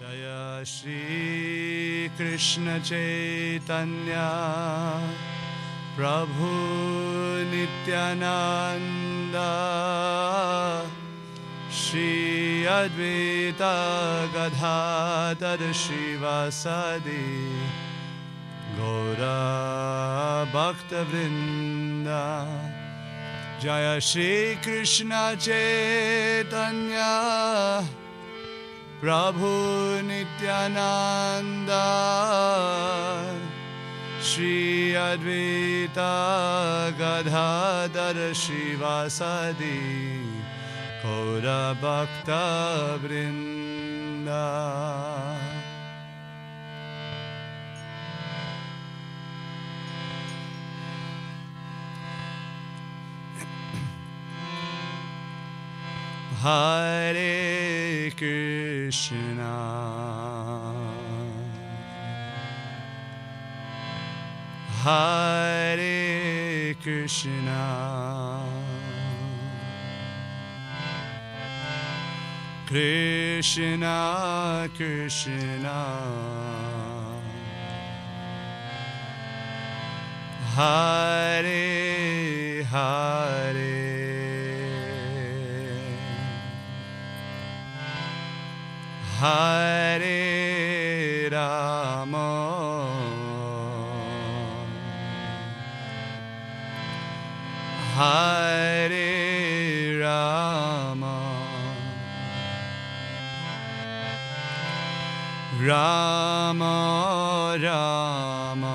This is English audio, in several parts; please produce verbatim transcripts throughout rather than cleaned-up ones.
Jaya Shri Krishna Chaitanya Prabhu Nityananda Shri Advaita Gadadhar Shivasadi Gaura Bhakta Vrinda Jaya Shri Krishna Chaitanya Prabhu Nityananda Shri Advaita Gadadhar Shivasadi Gaura Bhakta Vrinda. Hare Krishna Hare Krishna Krishna Krishna Hare Hare Hare Rama Hare Rama Rama Rama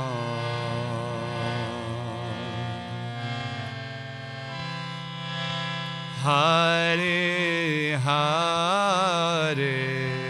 Hare Hare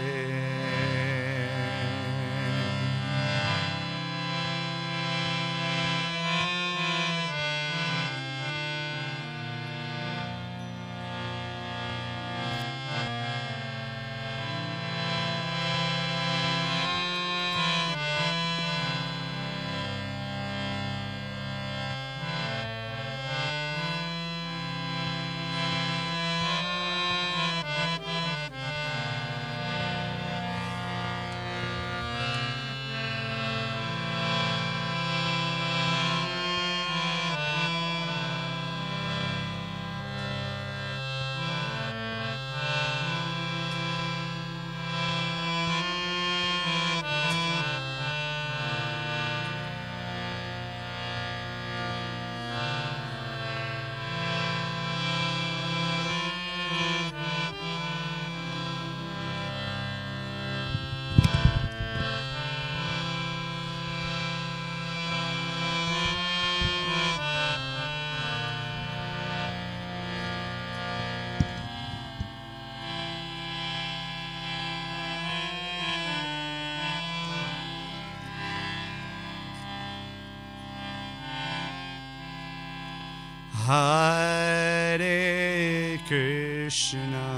Hare Krishna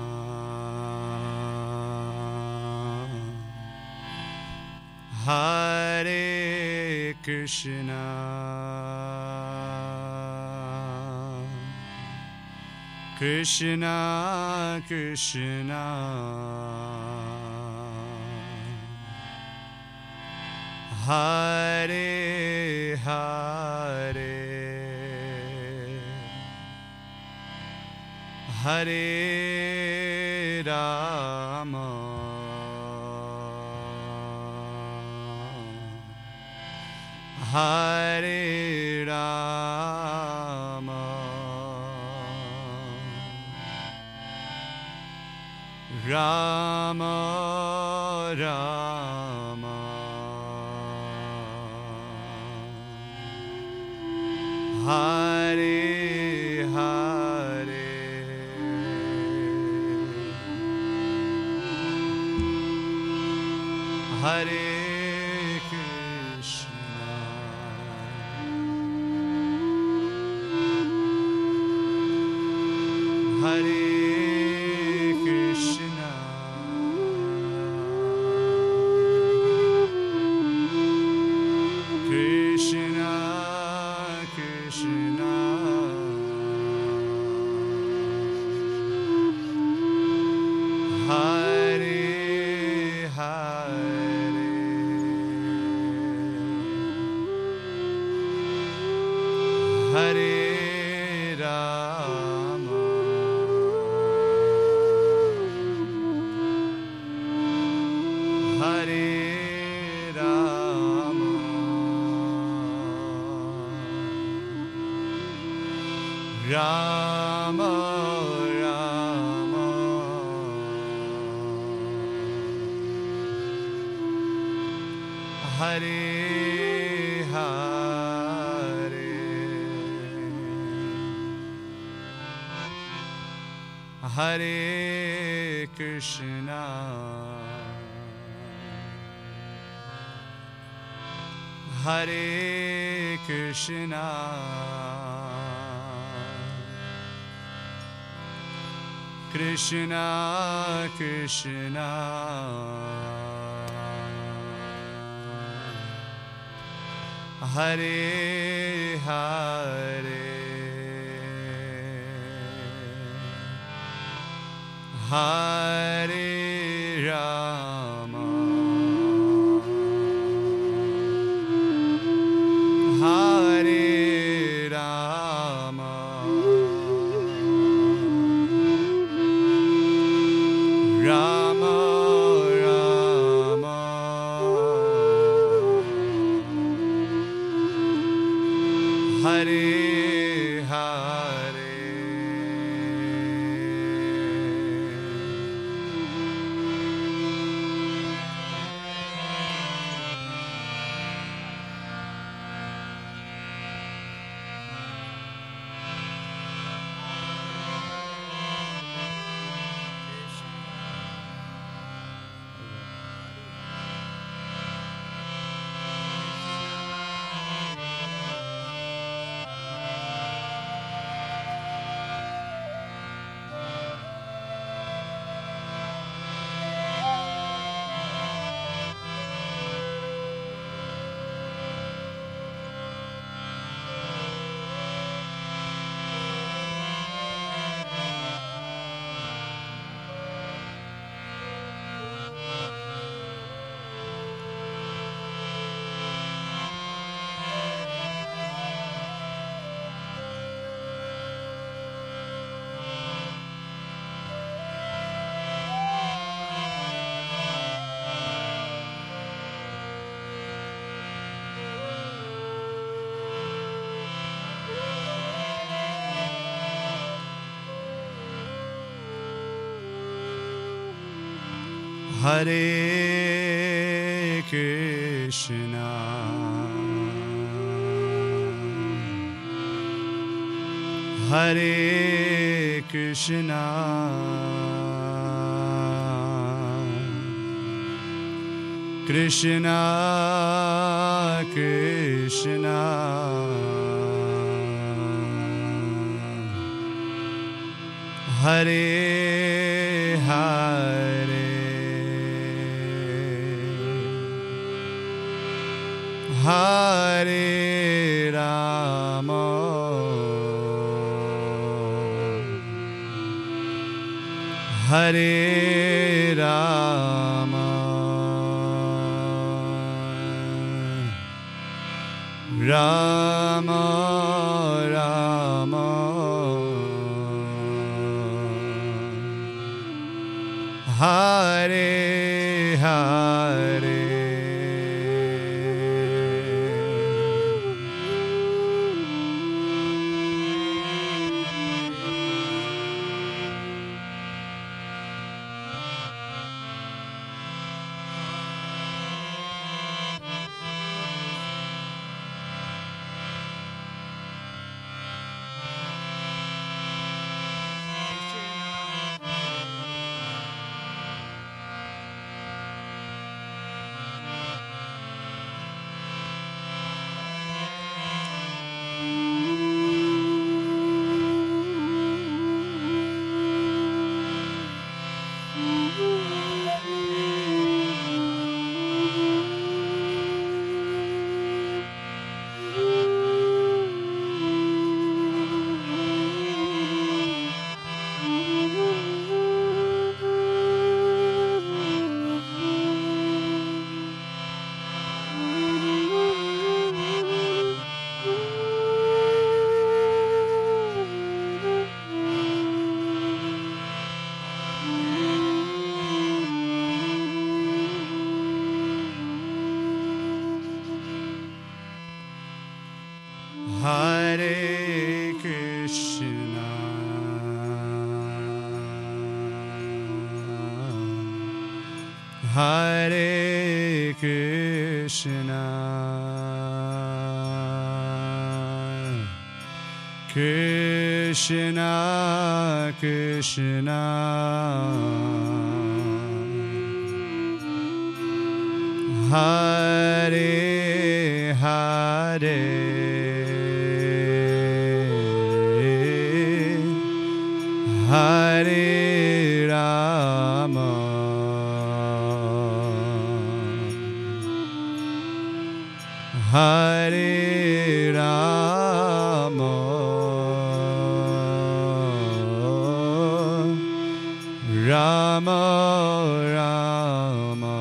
Hare Krishna Krishna Krishna Hare Hare Hare Rama Hare Rama Rama Rama Hare Hare Hare Krishna Hare Krishna Krishna Krishna Hare Rama Rama Hare Hare Hare Krishna Hare Krishna Krishna Krishna Hare Hare Hare Rama Hare Rama Rama Rama Hare Hare Hare Krishna Hare Krishna Krishna Krishna Hare Hare Hare Rama Hare Rama Rama Rama Hare Hare Hare Krishna Hare Krishna, Krishna Krishna, Hare Hare, Hare Rama, Hare Rama, Rama Rama,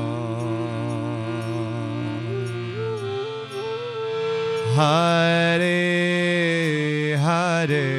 Hare Hare,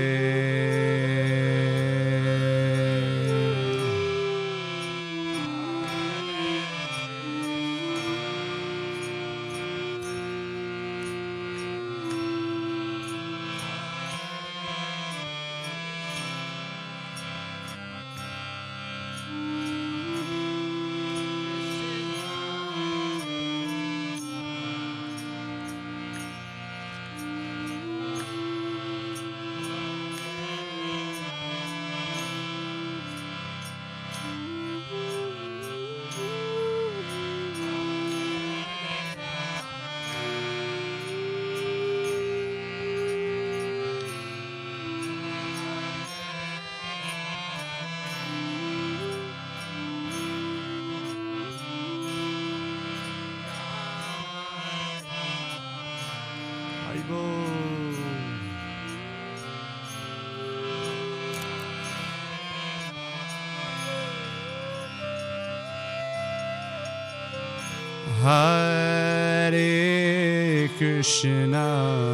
Hare Krishna,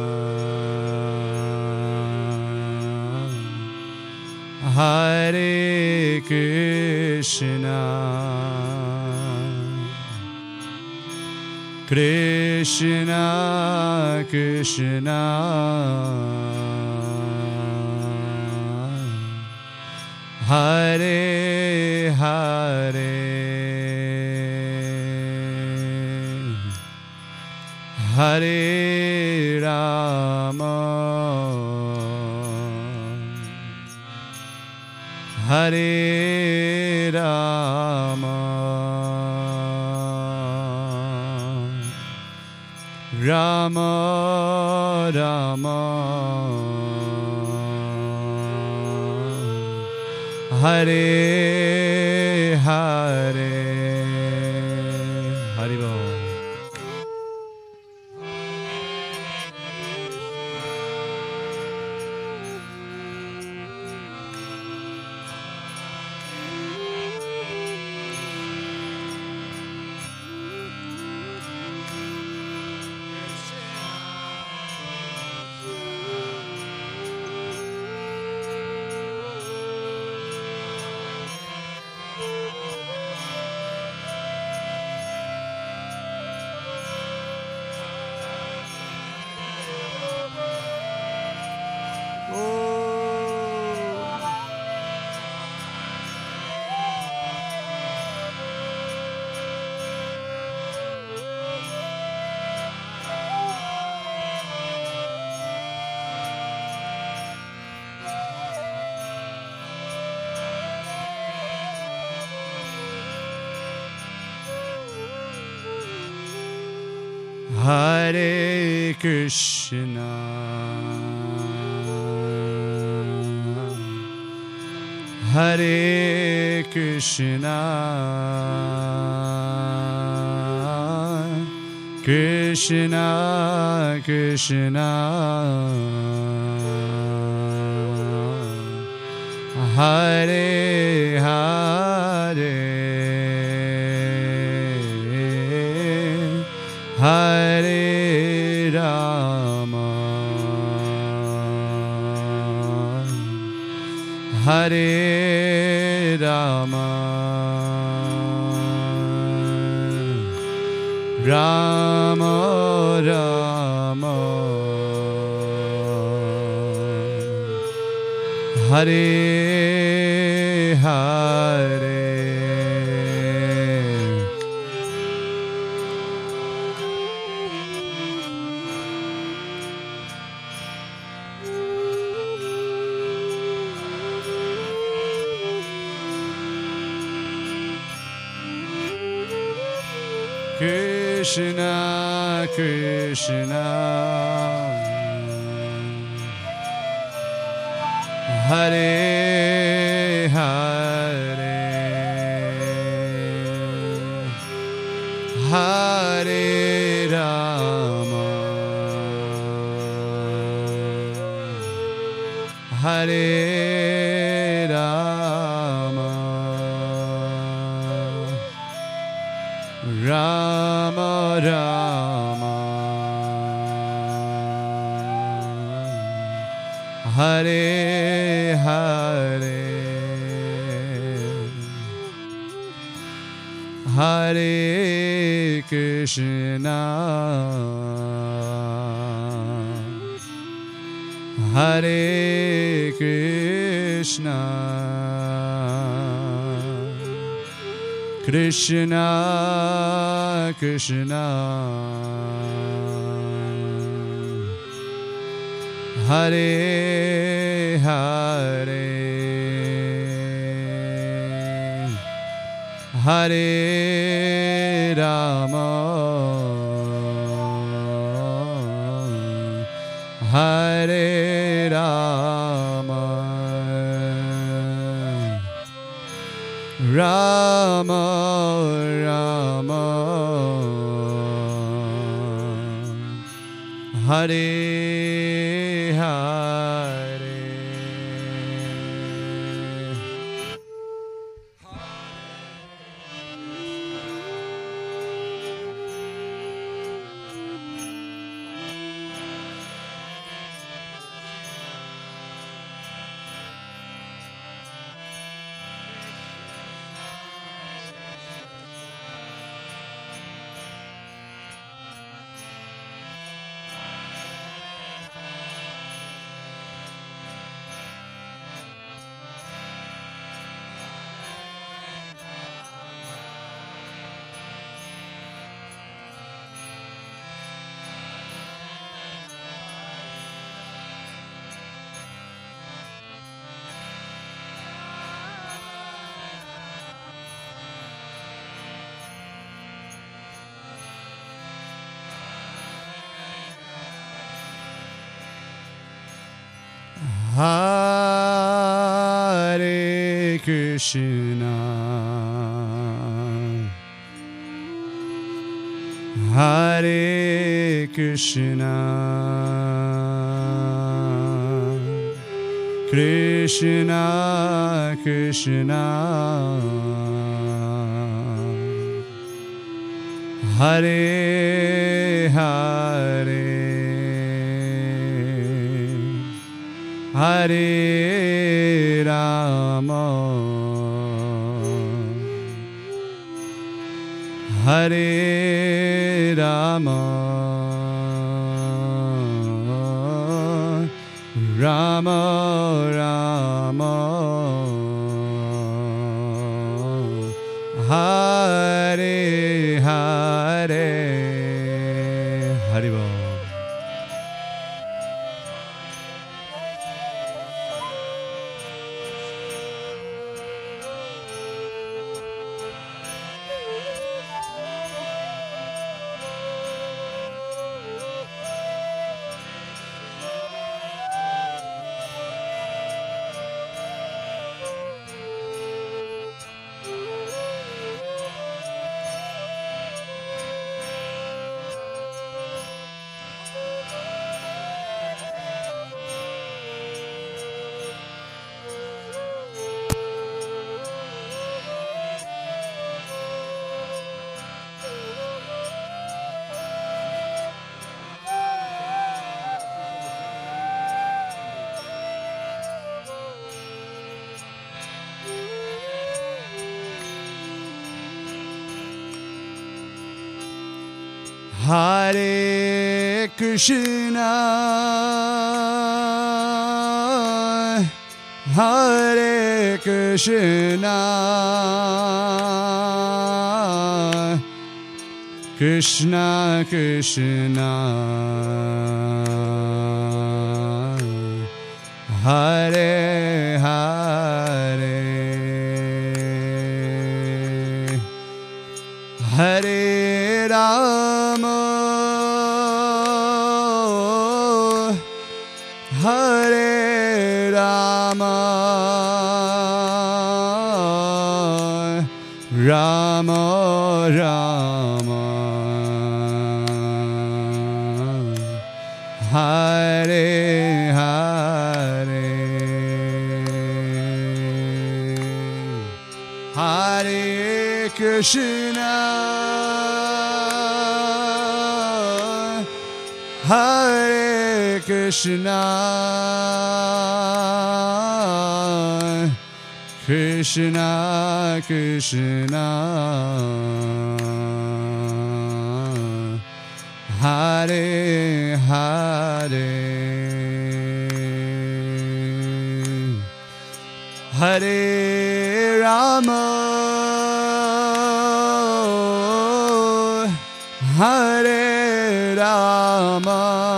Hare Krishna, Krishna Krishna, Hare Hare, Hare Rama, Hare Rama, Rama Rama, Hare Hare, Haribol. Hare Krishna, Hare Krishna, Krishna Krishna, Hare Hare, Hare Rama, Hare Rama, Rama Rama, Hare Hare, Krishna, Krishna, Hare Hare, Hare Rama, Hare Rama, Rama Rama, Hare Hare, Hare Krishna, Hare Krishna, Krishna Krishna, Hare Hare, Hare Rama, Hare Rama, Rama Rama, Hare Hare. Hare Krishna, Hare Krishna, Krishna Krishna, Hare Hare, Hare Rama, Hare Rama, Rama Rama, Hare Hare, Hari Bol. Hare Krishna, Hare Krishna, Krishna Krishna, Hare Hare, Hare Rama, Hare Rama, Rama Rama, Hare Hare, Hare Krishna, Hare Krishna, Krishna Krishna, Hare Hare, Hare Rama, Hare Rama,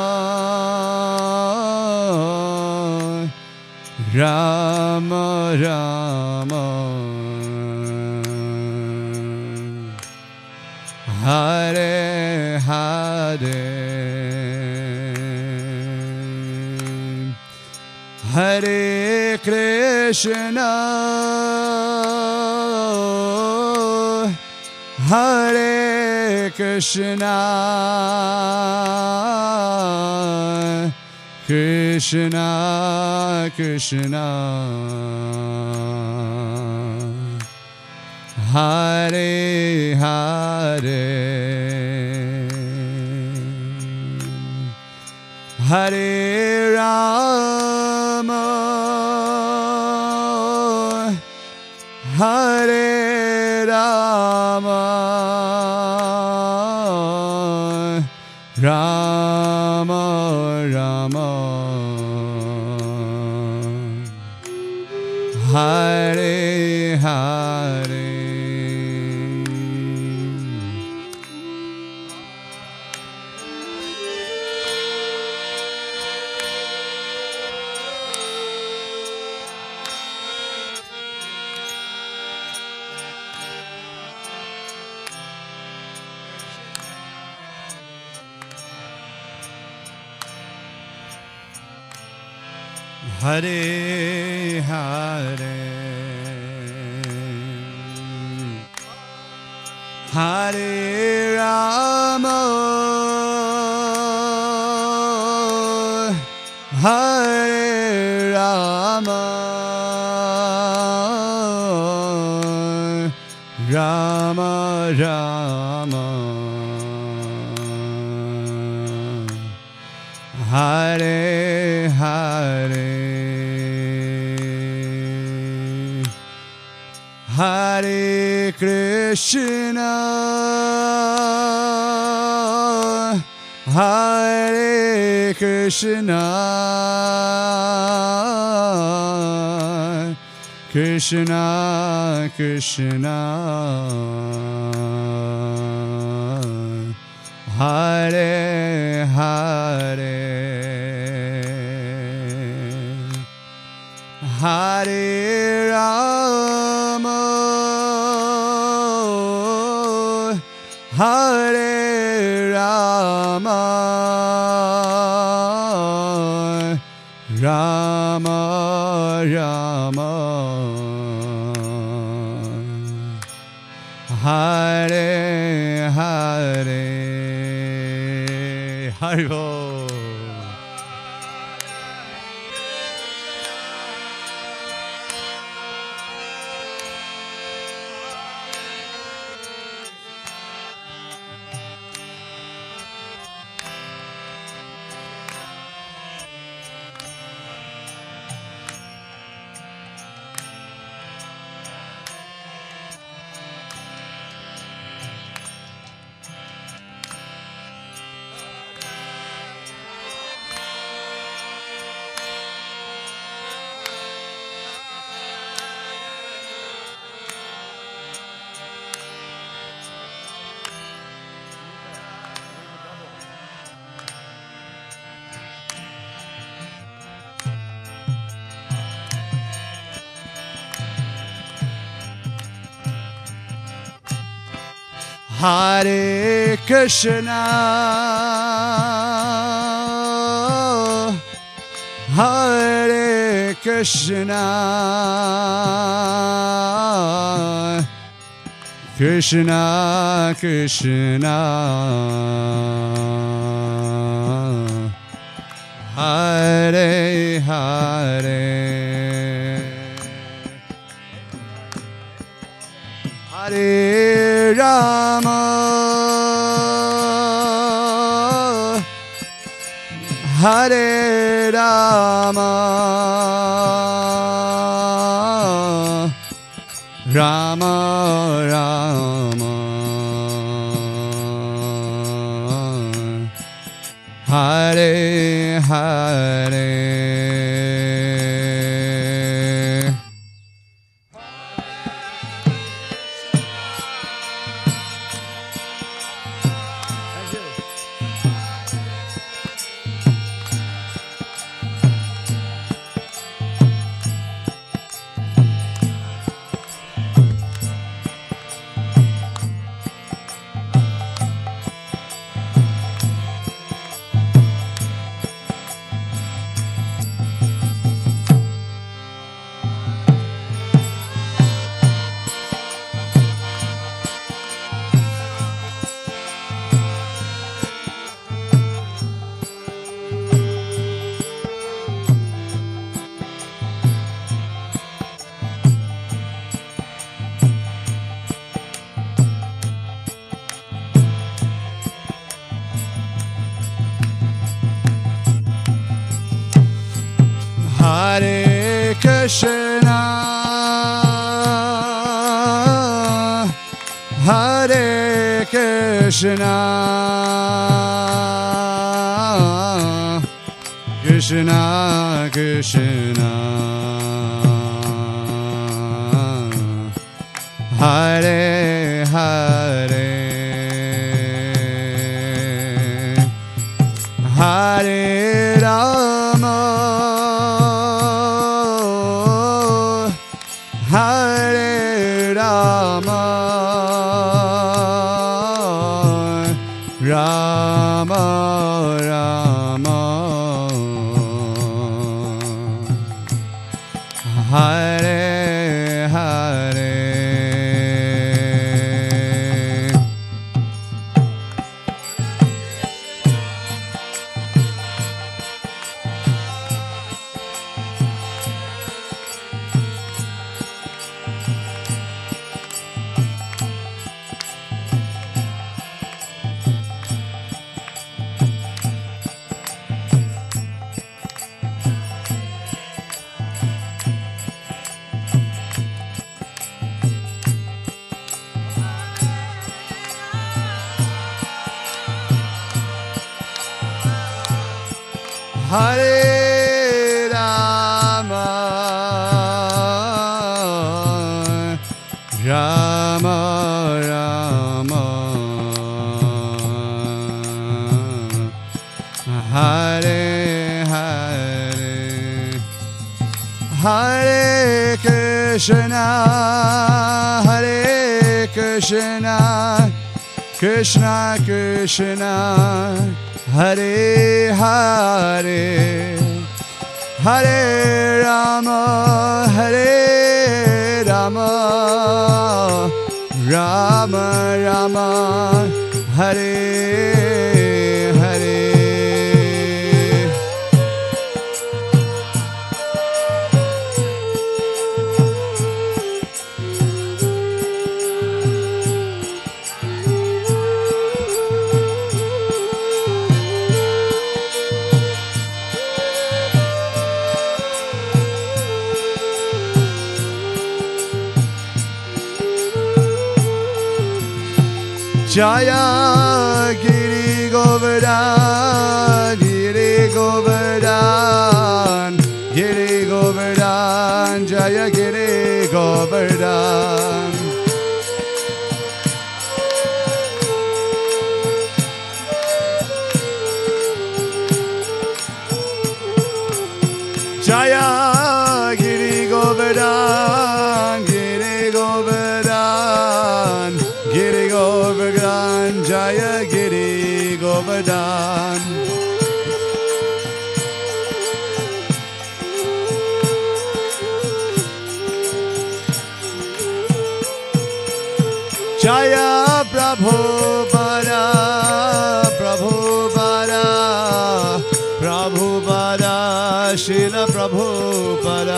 Rama Rama, Hare Hare, Hare Krishna, Hare Krishna, Krishna Krishna, Hare Hare, Hare Rama, Hare Rama, Rama Rama, Hare Hare, Hare Hare, Hare Rama, Hare Rama, Rama Rama, Hare Hare, Hare Krishna, Hare Krishna, Krishna Krishna, Hare Hare, Hare Rama, Hare Rama, Rama Rama, Hare Hare, Hari Bol. Hare Krishna, Hare Krishna, Krishna Krishna, Hare Hare, Hare Rama, Hare Rama, Rama Rama, Hare Hare. Hare Krishna, Hare Krishna, Krishna Krishna, Hare Hare, Hare Rama, Hare Rama, Rama Rama, Hare Hare. Hare Rama, Rama Rama, Hare Hare, Hare Krishna, Hare Krishna, Krishna Krishna, Hare Hare, Hare Rama, Hare Rama, Rama Rama, Hare Hare. Jaya Giri Govardhan, Giri Govardhan, Giri Govardhan, Jaya Giri Govardhan. Jaya Giri Govardhan, Giri Govardhan, Giri Govardhan. Govardhan Jaya Giri Govardhan Jaya Prabhupada Prabhupada Prabhupada Srila Prabhupada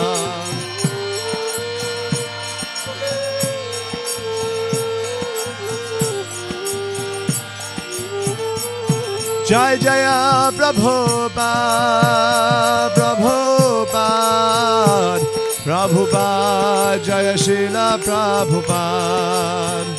Jai Jaya Prabhupada Prabhupada Prabhupada Jaya Srila Prabhupada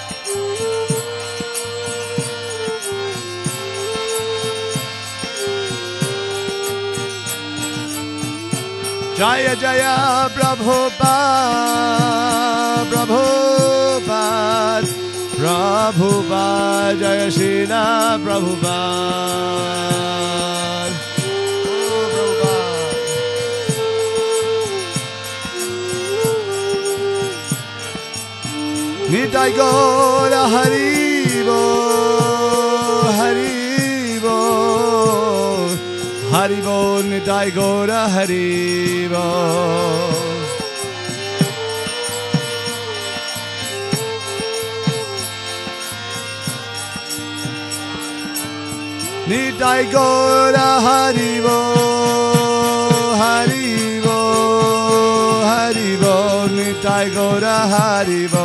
Jaya Jaya Prabhupada Prabhupada Prabhupada Jaya Srila Prabhupada Oh Prabhupada Nitai Gaura Haribo Haribo Haribo Nitai Gaura Haribo Nitai Gaura Haribo Haribo Haribo Nitai Gaura Haribo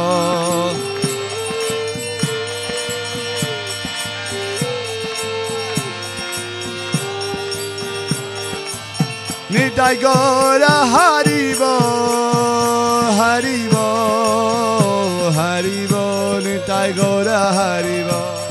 Nitai Gaura Haribo Haribo Haribo Nitai Gaura Haribo